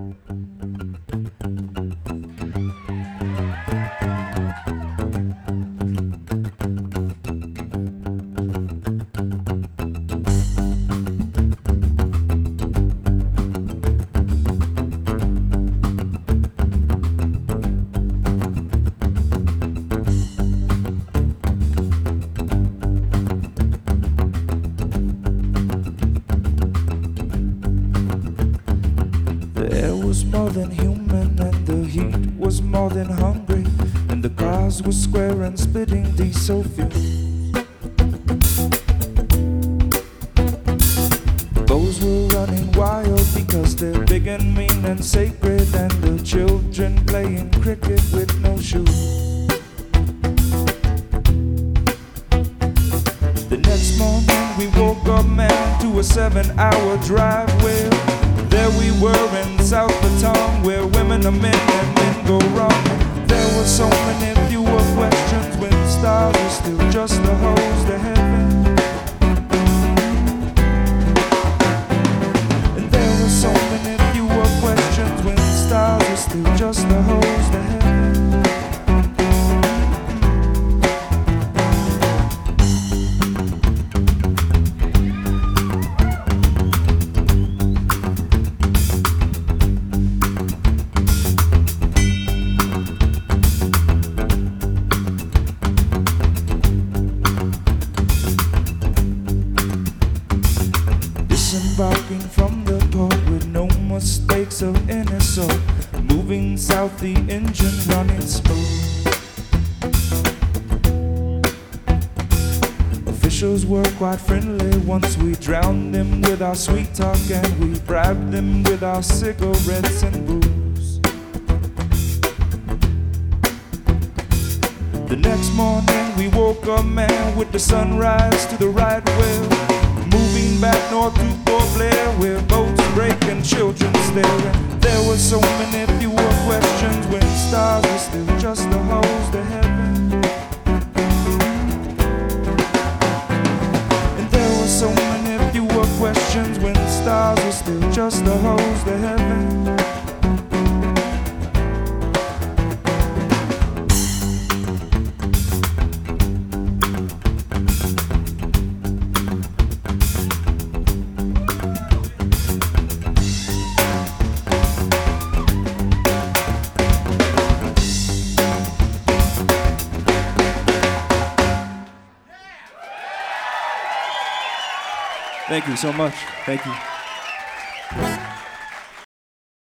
The air was more than human and the heat was more than hungry, and the cars were square and spitting diesel fuel. Those were running wild because they're big and mean and sacred, and the children playing cricket with no shoes. The next morning we woke up, man, to a 7-hour drive where there we were in South Baton, where women are men and men go wrong. There were so many fewer questions when stars were still just the hoes to heaven. And there were so many fewer questions when stars were still just the hoes to heaven. Disembarking from the port with no mistakes of any sort, moving south, the engine running smooth. Officials were quite friendly once we drowned them with our sweet talk, and we bribed them with our cigarettes and booze. The next morning we woke up, man, with the sunrise to the right wheel, moving back north to Port Blair, where boats break and children stare. And there were so many fewer questions when stars were still just the hoes to heaven. And there were so many fewer questions when stars were still just the hoes to heaven. Thank you so much. Thank you.